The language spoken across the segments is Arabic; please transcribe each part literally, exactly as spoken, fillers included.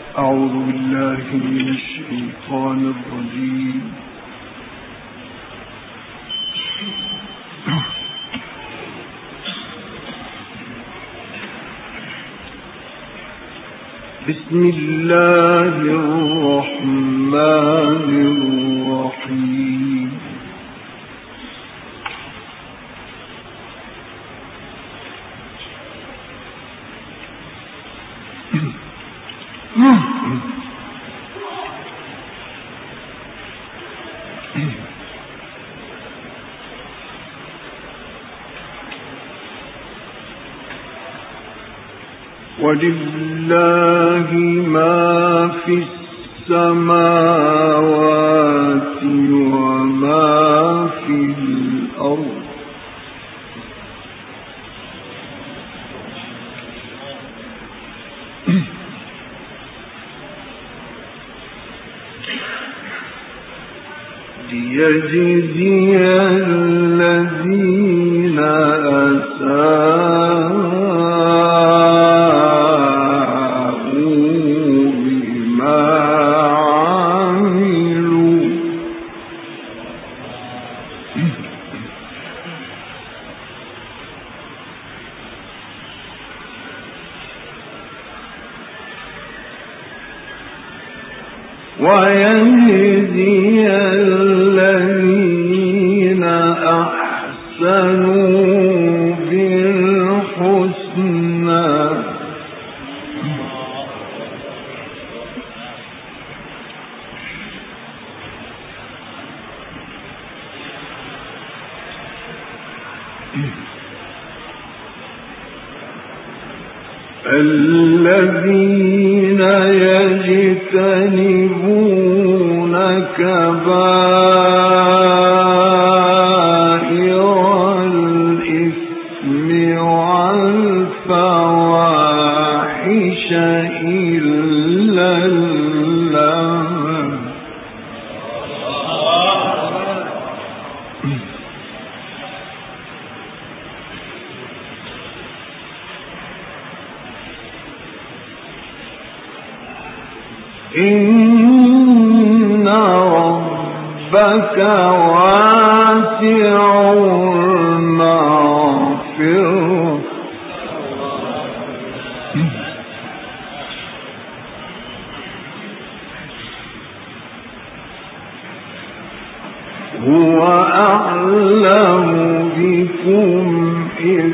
أعوذ بالله من الشيطان الرجيم. بسم الله الرحمن الرحيم. ولله ما في السماوات وما في الأرض ليجزي الذين أساءوا بما عملوا ويجزي الذين أحسنوا بالحسنى الذين يجتنبون كبائر الإثم والفواحش إلا اللمم إن ربك واسع المغفرة هو أعلم بكم إذ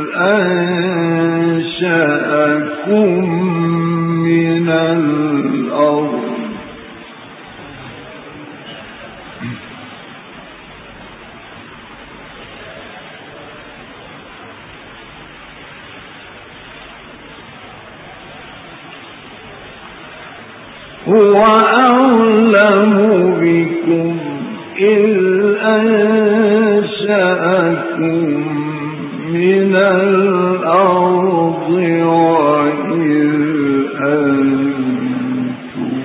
أنشأكم من الأرض هو أعلم بكم إذ أنشأكم من الأرض وإذ أنتم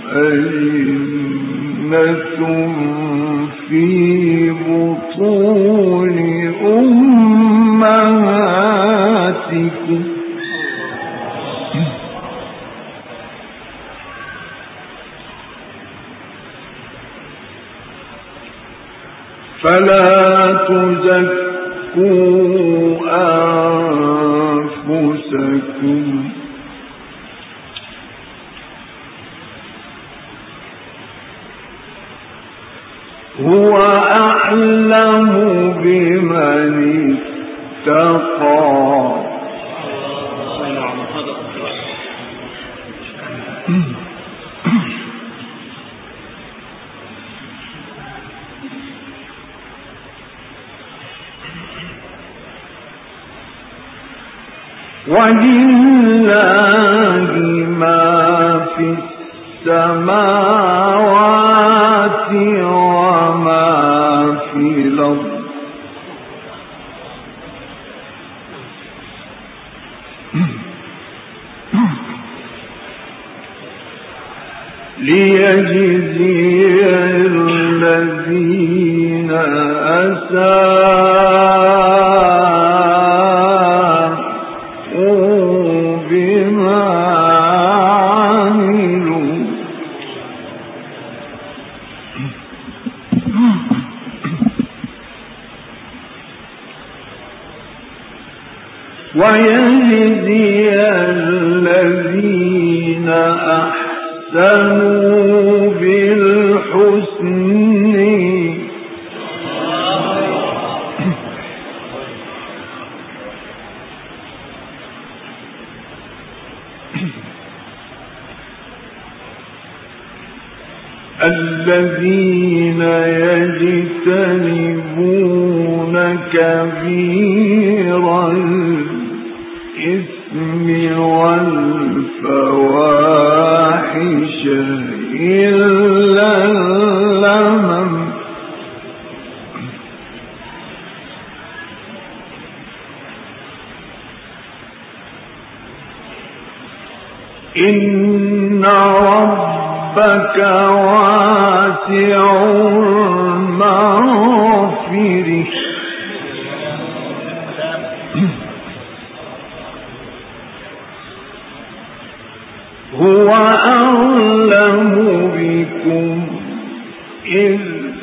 أجنة في بطون أمهاتكم فلا تزكوا أنفسكم هو أعلم بمن اتقى ولله ما في السماوات وما في الأرض ليجزي الذين أساءوا بما ويجزي الذين أحسنوا بالحسن الذين يجتنبون كبير الإثم والفواحش إلا اللمم إن ربك واسع المغفرة هو أعلم بكم إذ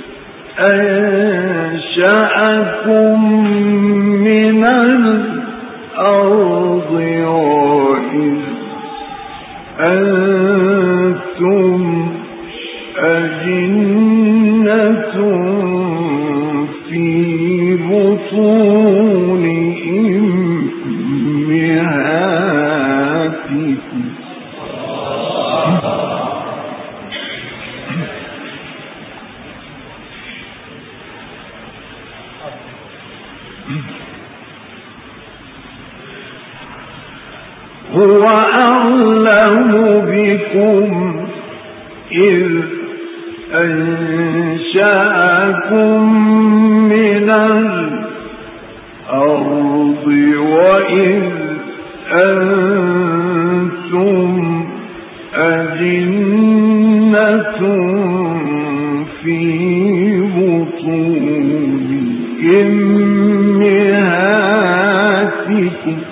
أنشأكم من الأرض وإذ أنتم أجنة في بطون أمهاتكم هو أعلم بكم إذ أنشأكم من الأرض وإذ أنتم أجنة في بطون أمهاتكم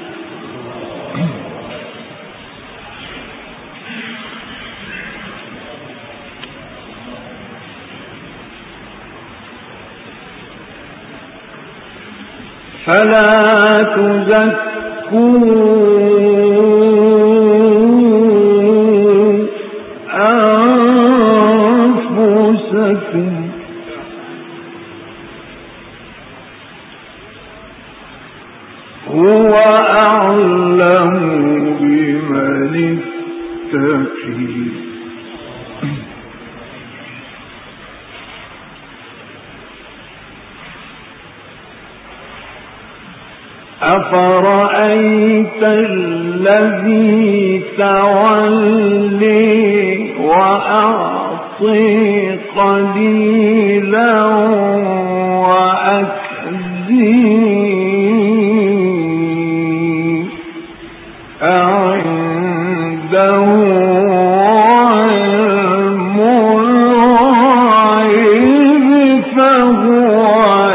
فلا تزكوا أنفسكم هو أعلم بمن اتقي أفرأيت الذي تولي وأعطي قليلا وأكدي أعنده علم الغيب فهو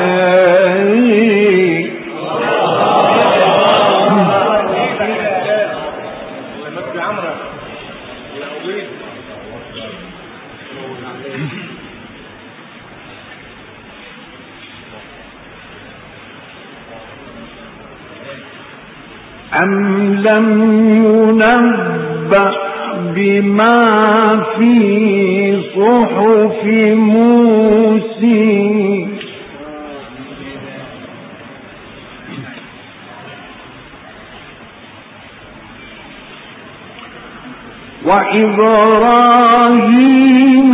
أم لم ينبأ بما في صحف موسى وإبراهيم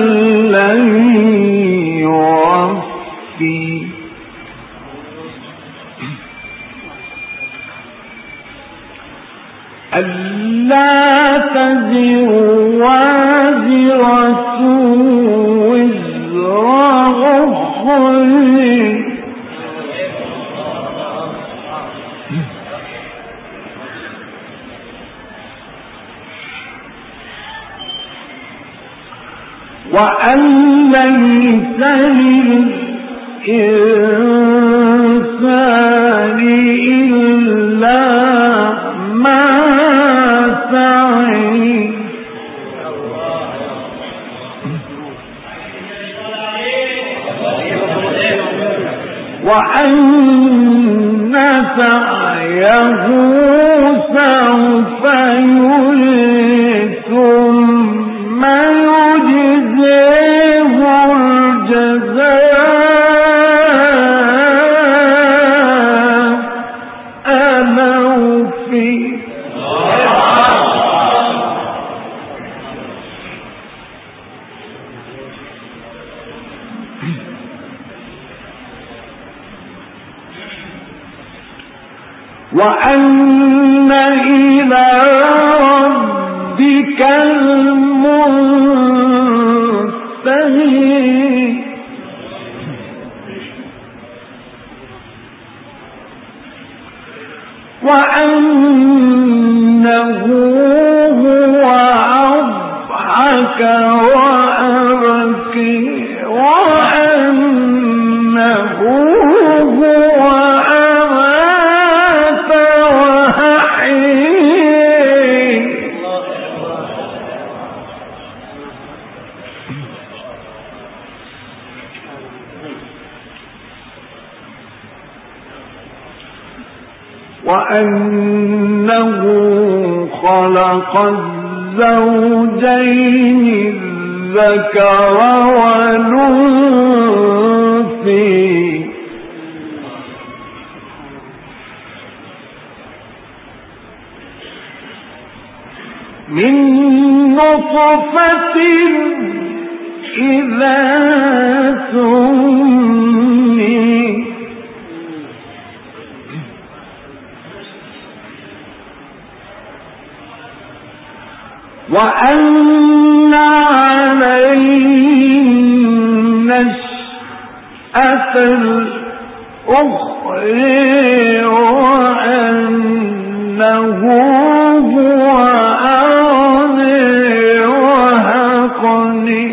الذي وفي ألا تزر وازرة وزر أخرى وأن ليس للإنسان إلا ما سعى وأن سعيه سعيه سوف يرى ثم يجزيه الجزاء الأوفى. وأن إلى ربك المنتهى. وأنه هو أضحك وأبكي وأنه هو وأنه خلق الزوجين الذكر والأنثى من نطفة إذا تمني وأن عليه النشأة الأخرى وأنه هو أغنى وأقنى.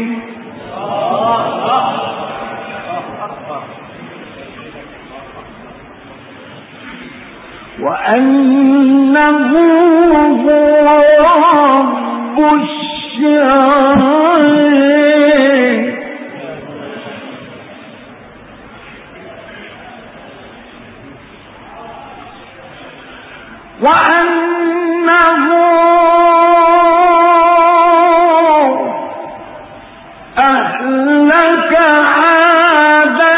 وأنه هو رب الشعراء وأنه أهلك عادا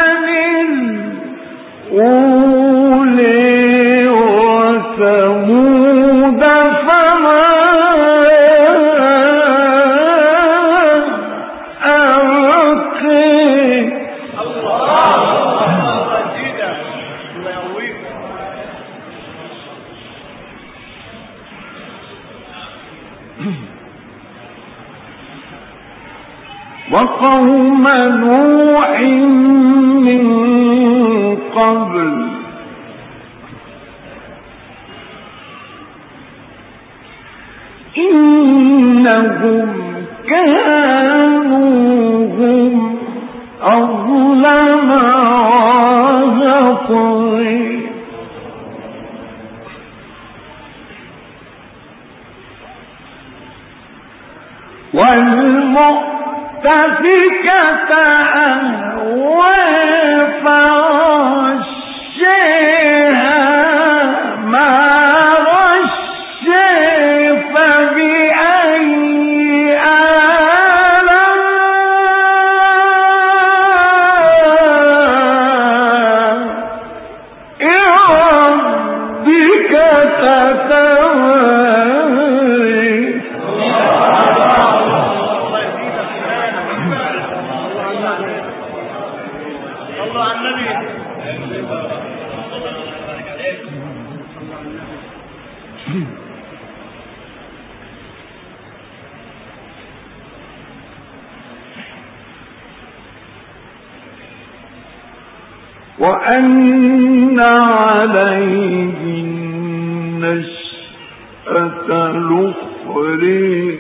الأولى وثمود فما وقوم نوح من قبل إنهم كانوا هم أظلم وأطغى والمؤتفكة أهوى فغشاها ما غشى فبأي آلاء ربك تتمارى. وأن عليه النشأة الأخرى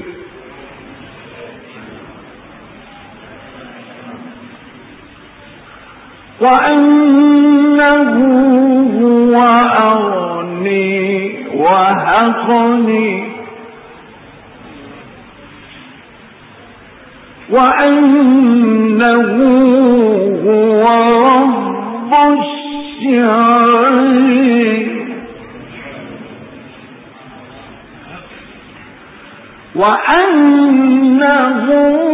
وأنه هو أغنى وأقنى وأنه هو رب الشعراء وأنه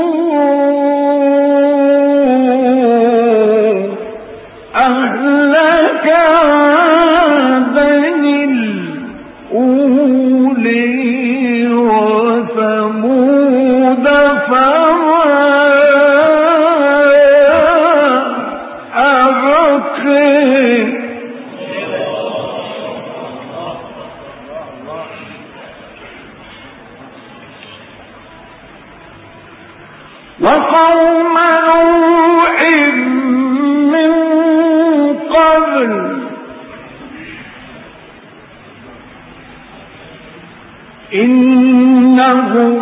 أهلك عادا الأولي وثمود فما أبقي وقوم نوح من قبل إنهم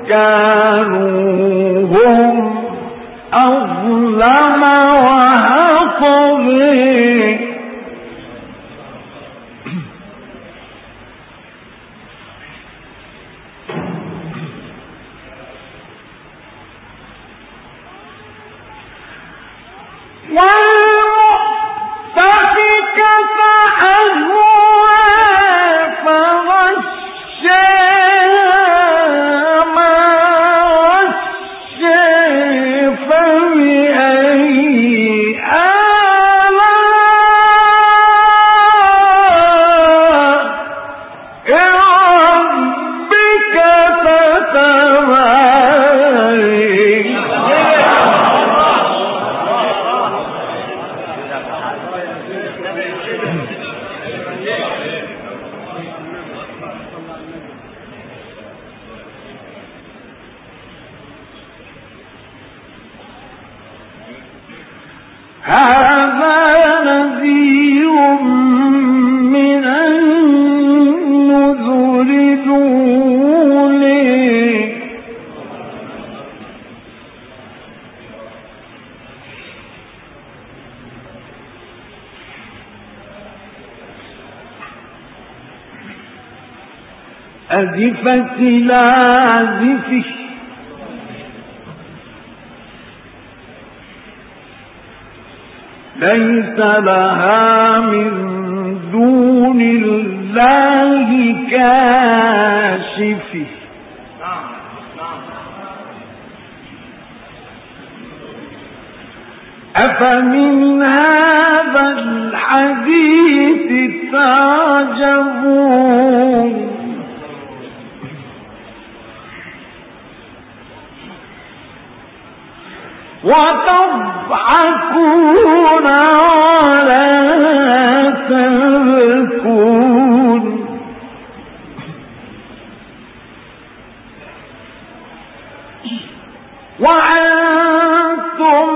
كانوا هم أظلم وأطغى والمؤتفكة أهوى فغشاها ما غشا فبأي آلاء ربك تتمارى هذا نذير من النذر الأولى أزفت الآزفة ليس لها من دون الله كاشف أفمن هذا الحديث تعجبون وتضحكون ولا تبكون وأنتم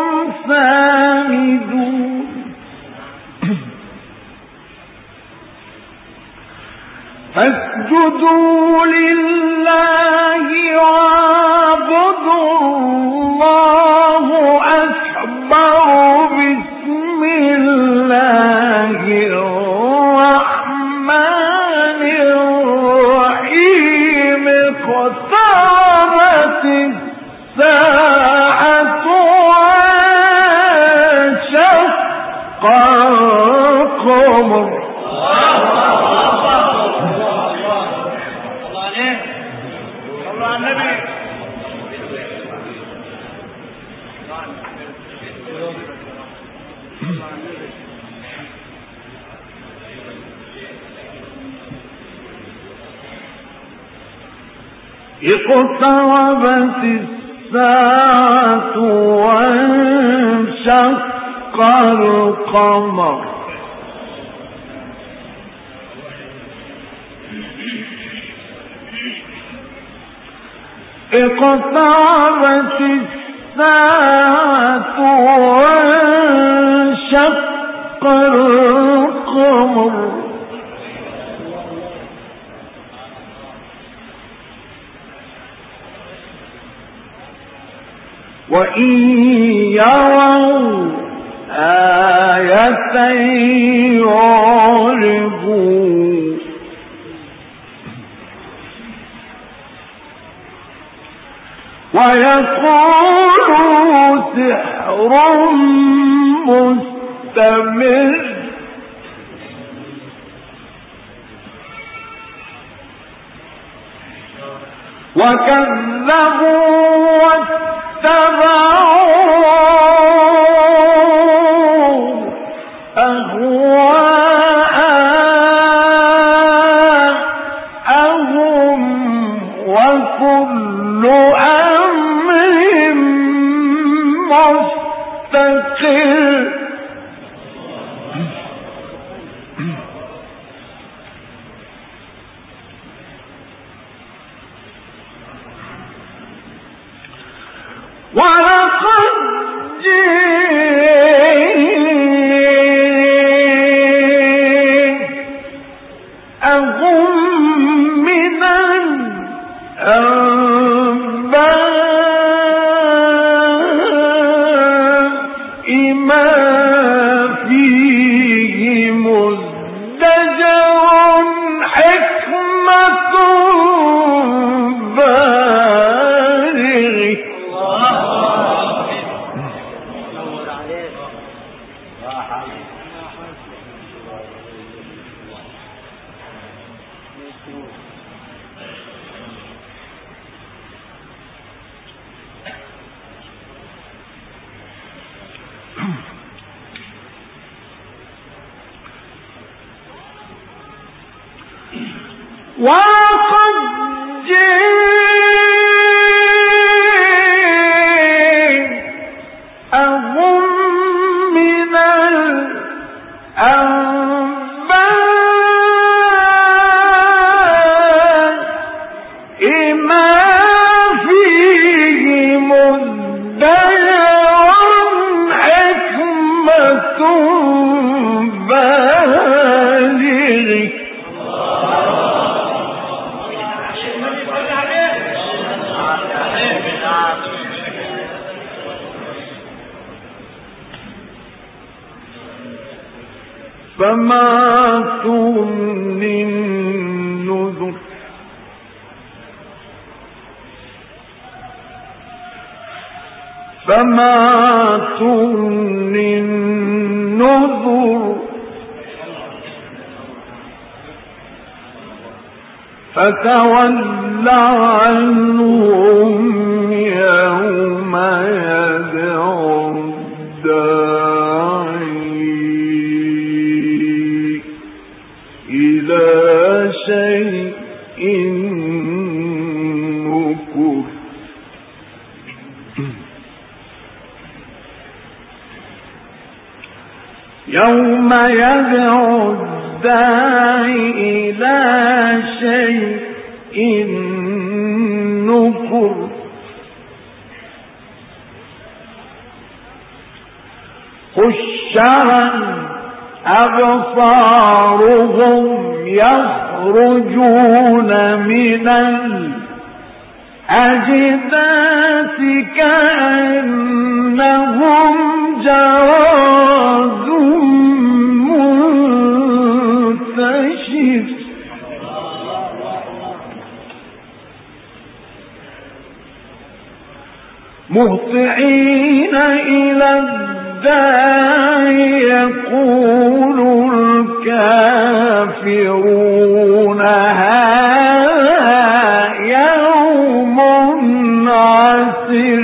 سامدون فاسجدوا لله واعبدوا الله أكبر بسم الله الرحمن الرحيم اقتربت الساعة وانشق القمر اقتربت الساعة وانشق القمر اقتربت الساعة وانشق القمر وإن يروا آية يعرضوا ويقولوا سحر مستمر وكذبوا واتبعوا أهواءهم وكل أمر مستقر. ولقد جاءهم من الأنباء ما فيه مزدجر حكمة بالغ. وَلَقَدْ جاءهم من الأنباء ما فيه مزدجر حكمة بالغ. فما تغني النذر فما تغني النذر فتول عنهم يوم يدعو الداعي إلى شيء نكر. يوم يدعو الداعي إلى شيء نكر خش عن أبصارهم يخرجون من الأجداث كأنهم جراد منتشر مهطعين إلى الداعي يقول الكافرون هذا يوم عسر.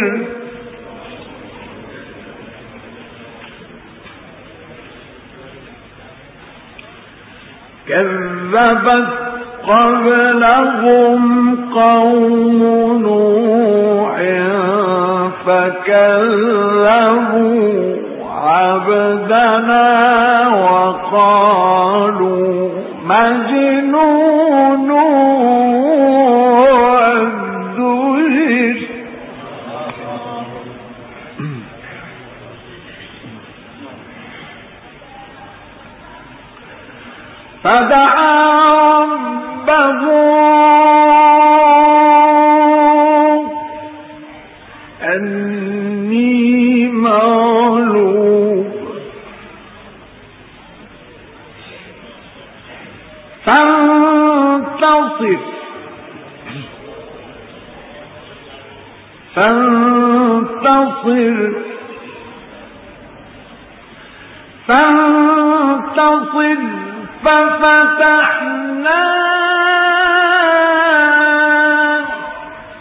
كذبت قبلهم قوم نوح فكذبوا عبدنا وقالوا مجنون وازدجر. فدعا ربه أني مغلوب فانتصر فانتصر فانتصر ففتحنا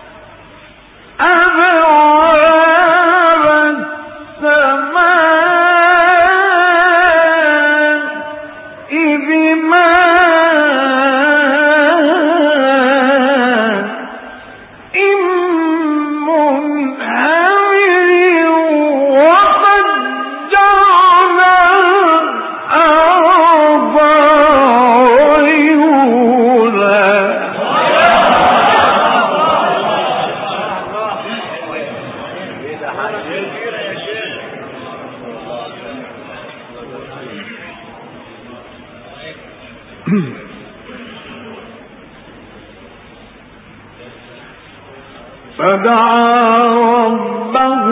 فدعا ربه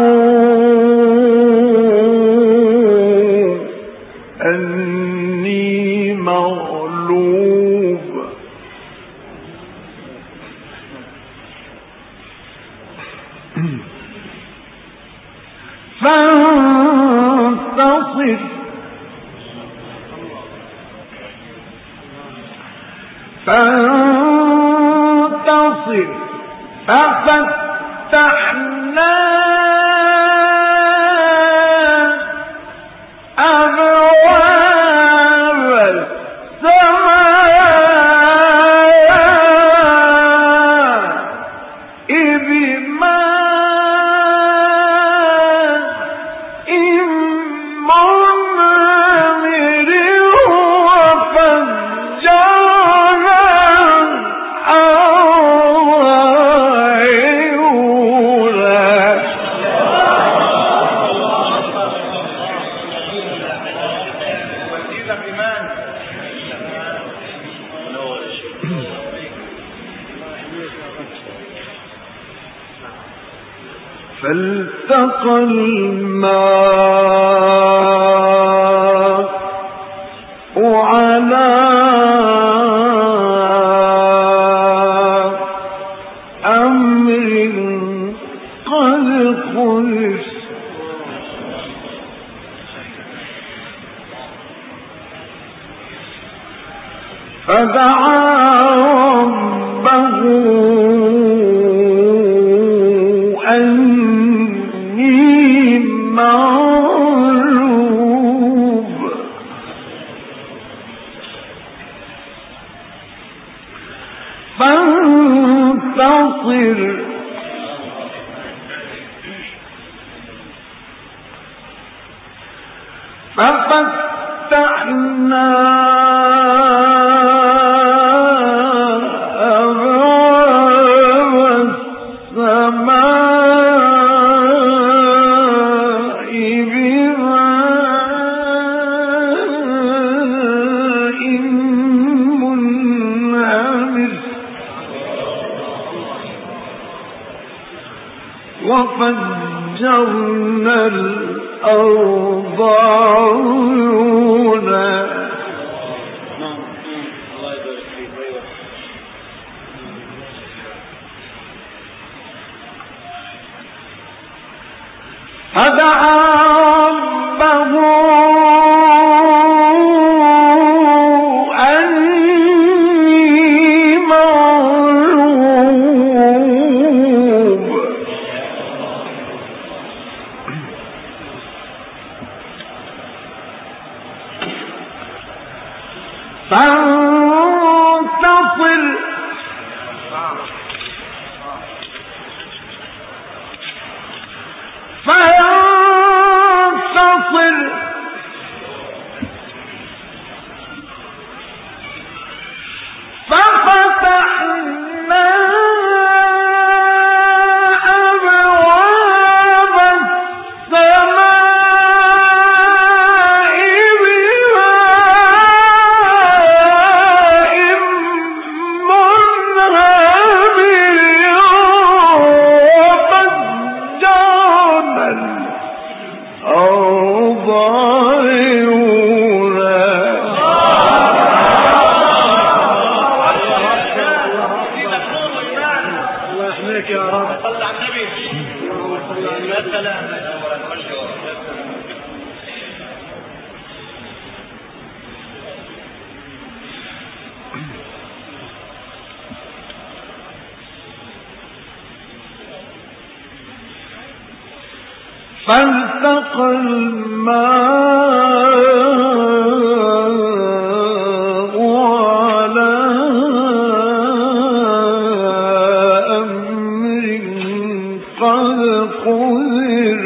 أني مغلوب فانتصر فانتصر ففتحنا أبواب السماء بماء منهمر وفجرنا فالتقى الماء على أمر قد خلف فدعا ربه أني مغلوب فانتصر ففتحنا وفجرنا الأرض عيونا فدعا ربه أني مغلوب فانتصر فينتصر ففتحنا أبواب السماء بماء منهمر وفجرنا الأرض عيونا الله يحميك يا رب. صل على النبي. يا سلام. فالتقى الماء على أمر قد قدر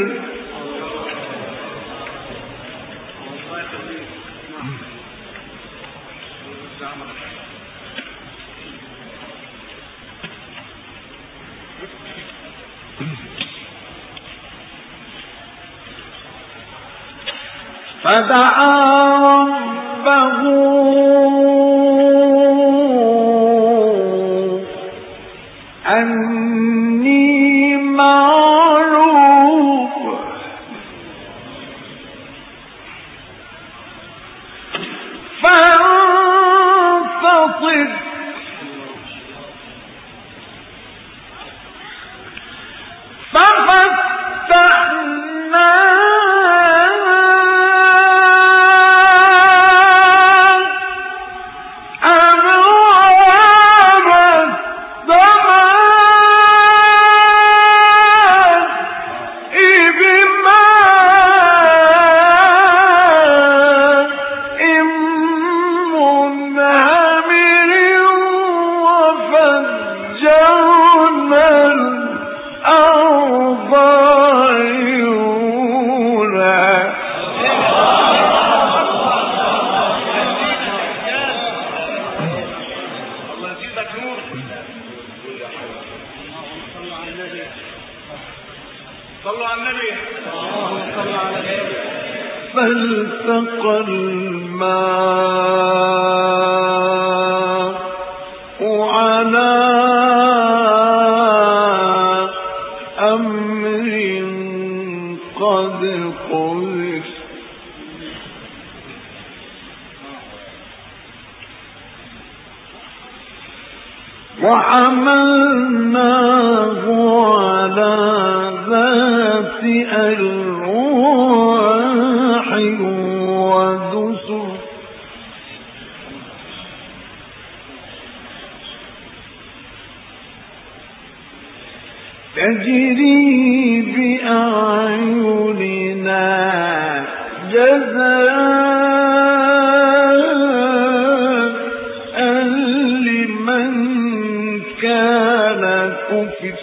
فدعا ربه بسط ففتحنا فالتقى الماء على أمر قد قدر وحملناه على ذات ألواح ودسر تجري بأعيننا جزاء لمن كان كفر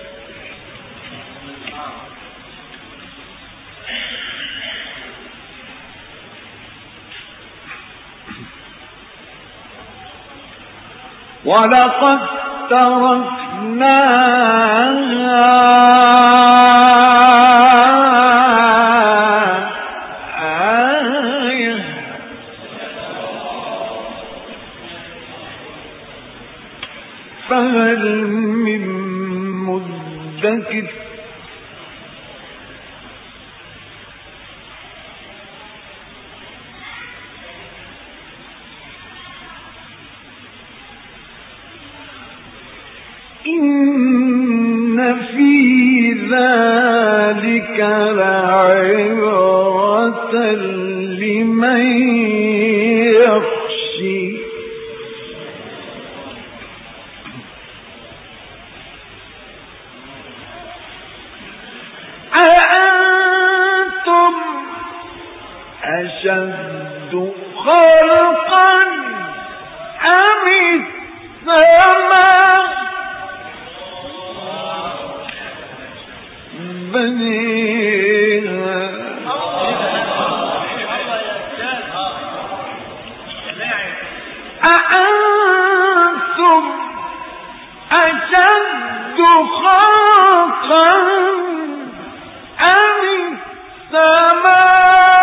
ولقد تركناها آية فهل من مدكر إن في ذلك لعبرة لمن يخشي أأنتم أشد خلقا أم السماء بنيها أأنتم أشد خلقا أم السماء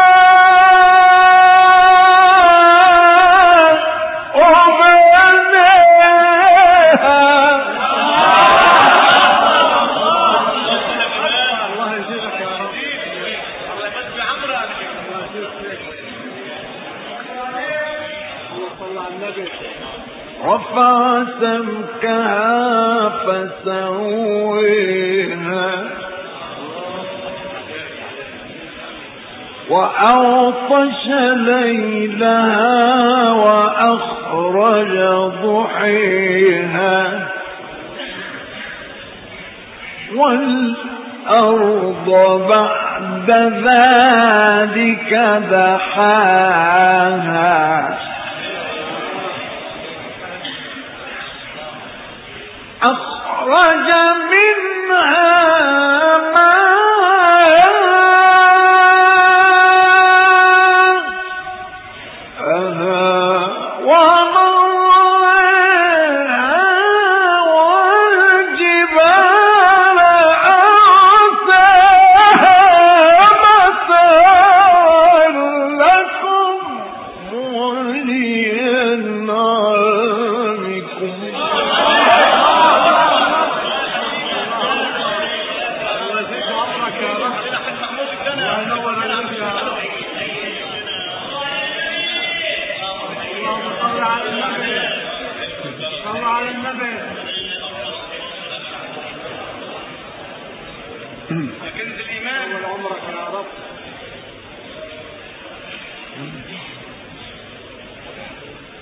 رفع سمكها فسويها وأغطش ليلها وأخرج ضحيها والأرض بعد ذلك دحاها أخرج منها ماءها ومرعاها والجبال أرساها متاعا لكم ولأنعامكم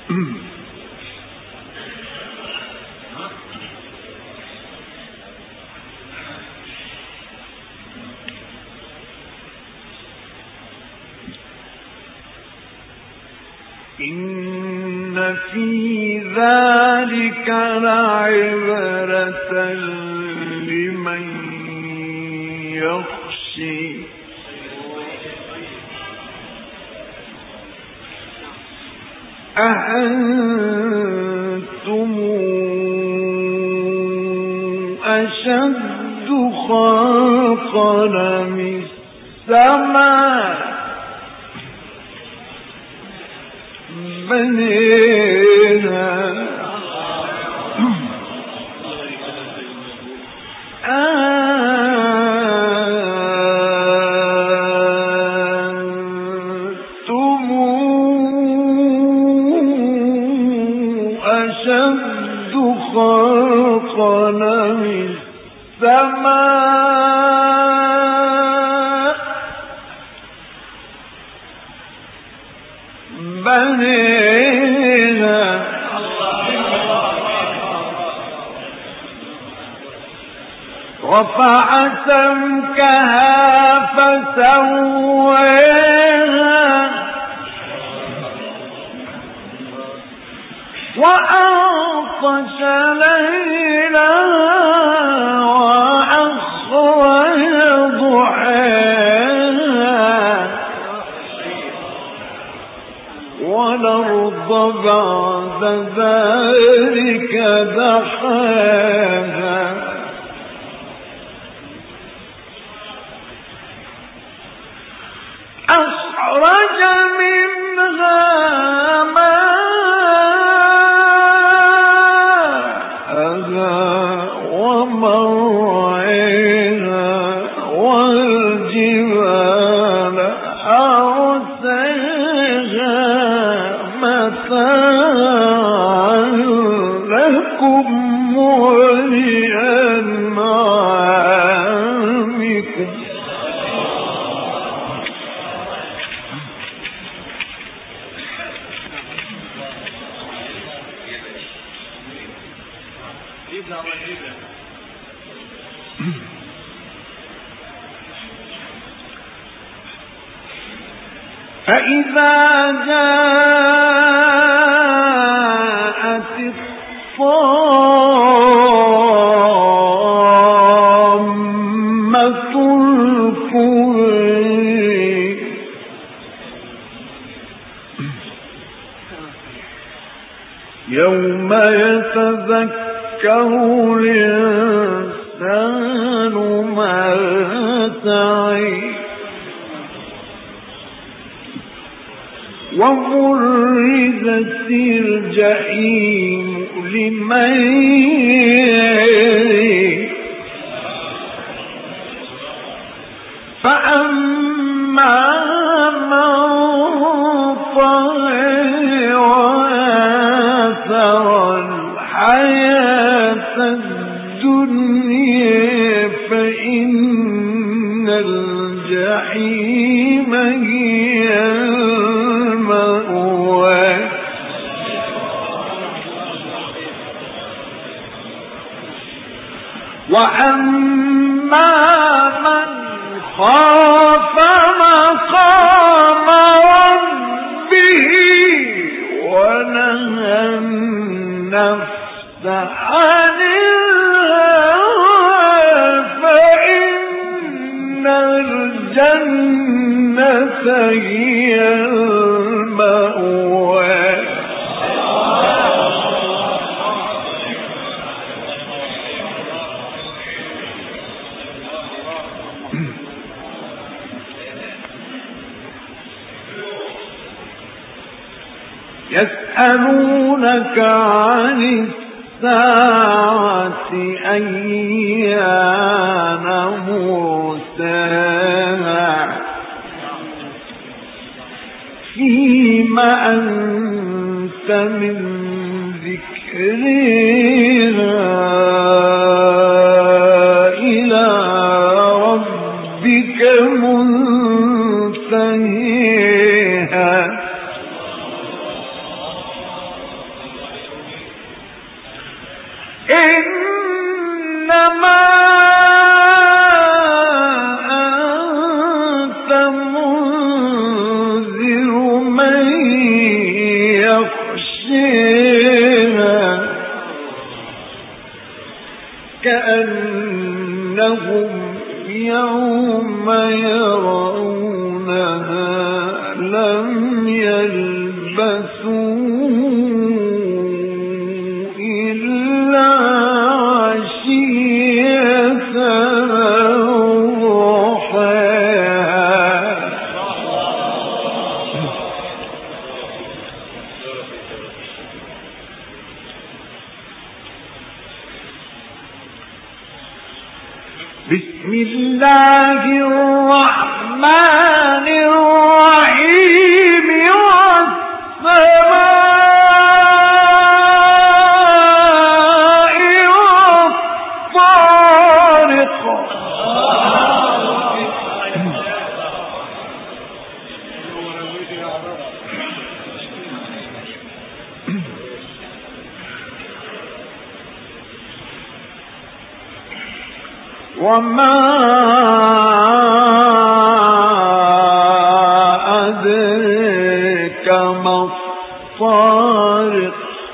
إن في ذلك لعبرة لمن يخشي أأنتم أشد خلقا من السماء بنيها أنتم أشد خلقا من السماء بنيها رفع سمكها فسويها وأغطش ليلها وأخرج ضحاها والأرض بعد ذلك دحاها أخرج منها ماءها ومرعاها والجبال أرساها متاعا لكم ولأنعامكم فإذا جاءت الطامة الكبرى يوم يتذكر الإنسان ما سعى وبرزت الجحيم لمن يرى فأما من طغى وآثر الحياة الدنيا فإن الجحيم هي وأما من خاف مقام ربه ونهى النفس عن الهوى فإن الجنة هي المأوى يسألونك عن الساعة أيان مرساها فيما أنت من ذكرها إلى ربك منتهيها يغشيها كأنهم يوم يرونها لم يلبثوا إلا عشية وضحاها. بسم الله الرحمن الرحيم والسماء والطارق. وما أدريك ما الطارق.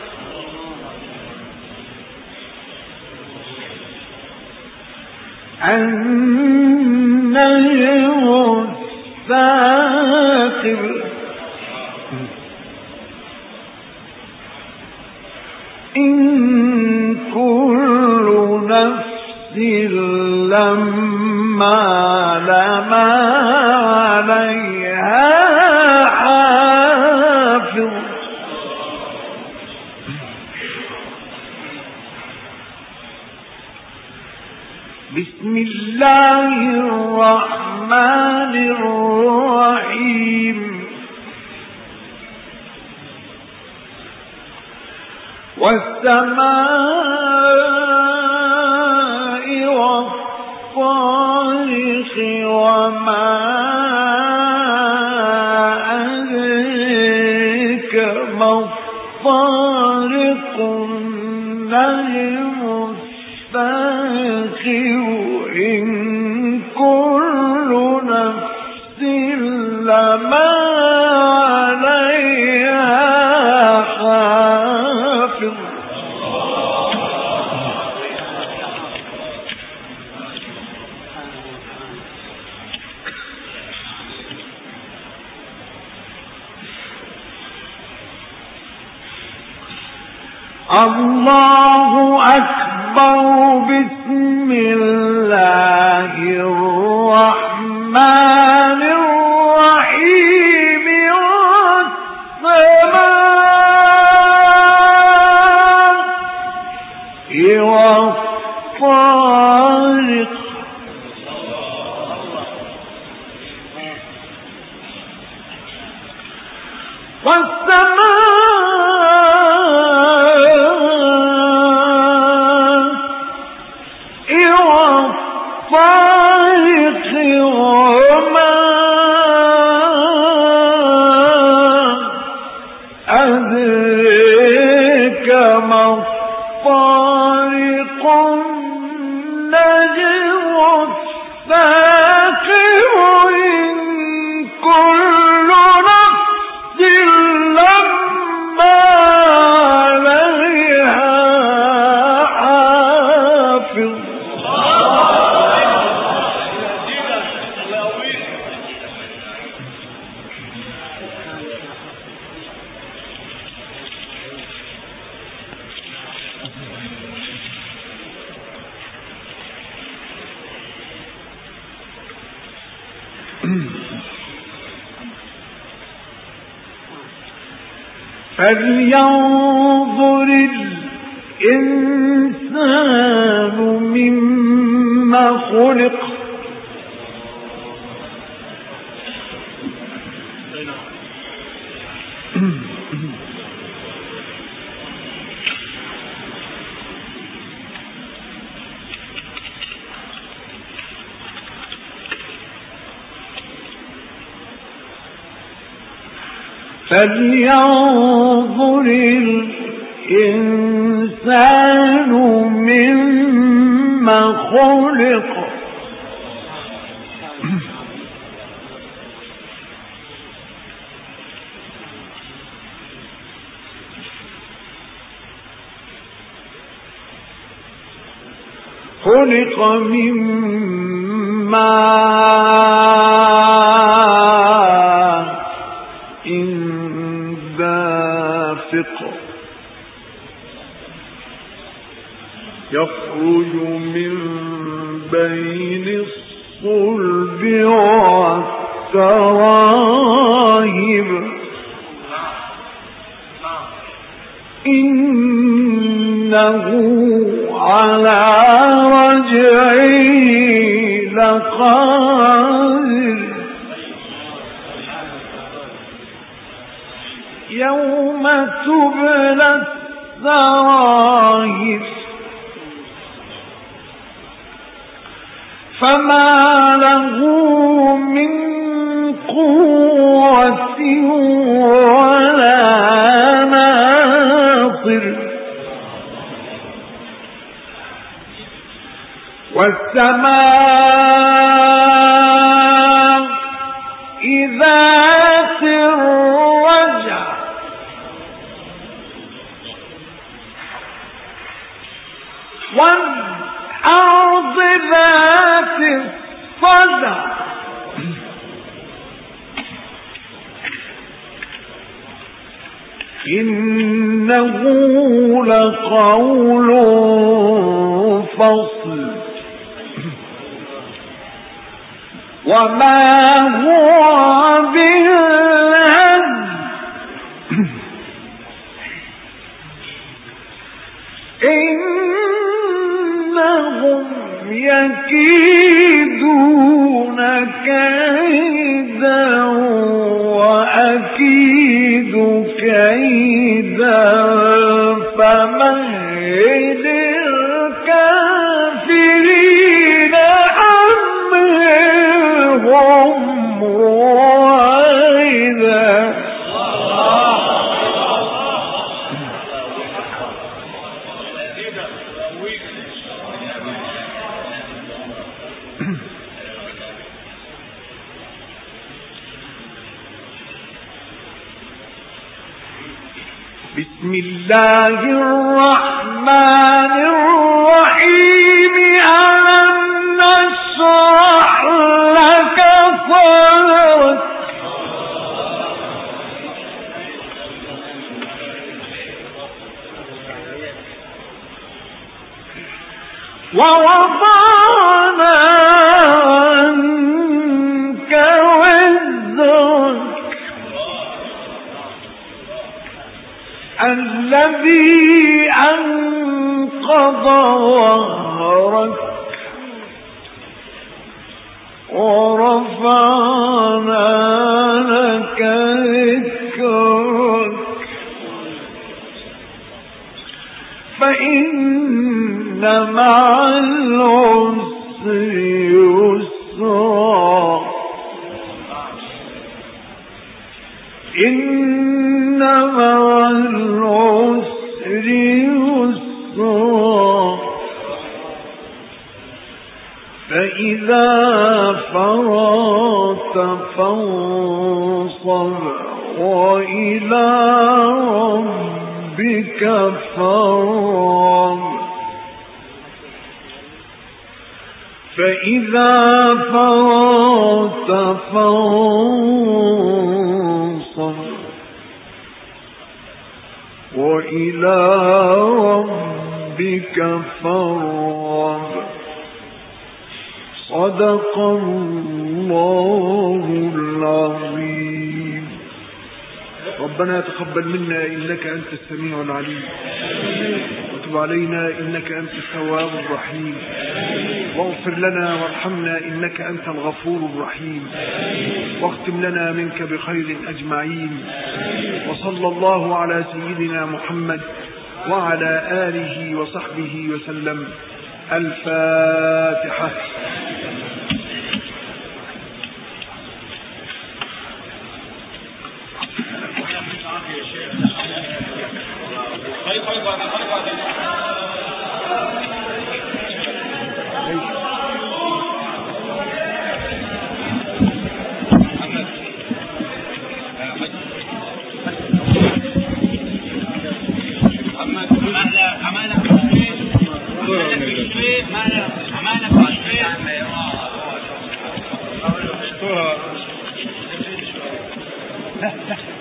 النجم الثاقب. إن كل نفس لما لما عليها حافظ. بسم الله الرحمن الرحيم. والسماء والطارق وما أدريك ما الطارق. النجم الثاقب. إن كل نفس لما عليها حافظ. الله أكبر. بسم الله الرحمن الرحيم. والسماء والطارق. والسماء والطارق وما أدريك ما الطارق. النجم الثاقب. إن كل نفس لما عليها حافظ. فلينظر الإنسان مما خلق. فلينظر الإنسان مما خلق. خلق من ماء دافق يخرج من بين الصلب والترائب إنه على رجعه لقادر يوم تبلى السرائر فما له من قوة ولا ناصر والسماء ذات الرجع والأرض ذات الصدع إنه لقول فصل وما هو بالهزل إنهم يكيدون كيدا وأكيد كيدا فمهل الكافرين أمهلهم رويدا بسم الله الرحمن الرحيم ألم نشرح لك صدرك ووضعنا عنك وزرك الذي أنقض ظهرك ورفعنا لك ذكرك فإن مع العسر يسرا إن مع العسر يسرا فإذا فرغت فانصب وإلى ربك فارغب فإذا فرغت فانصب وإلى ربك فارغب صدق الله العظيم. ربنا تقبل منا إنك أنت السميع العليم وتب علينا إنك أنت التواب الرحيم واغفر لنا وارحمنا إنك أنت الغفور الرحيم واختم لنا منك بخير أجمعين وصلى الله على سيدنا محمد وعلى آله وصحبه وسلم. الفاتحة. عمالة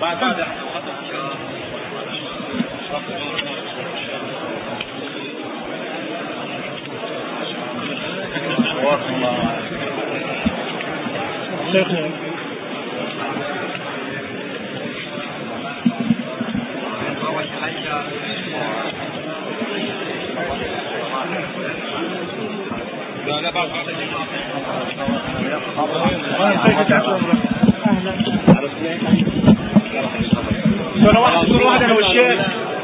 بعد بعد شيخنا لا لا بعد صورة واحدة صورة واحدة أنا والشيخ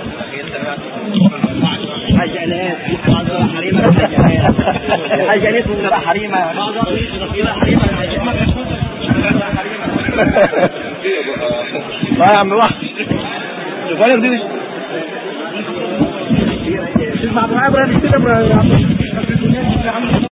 حاجة أنيس حريمة حاجة أنيس من حريمة لا يا عم واحد شوفوا لك دي تسمع معايا بقى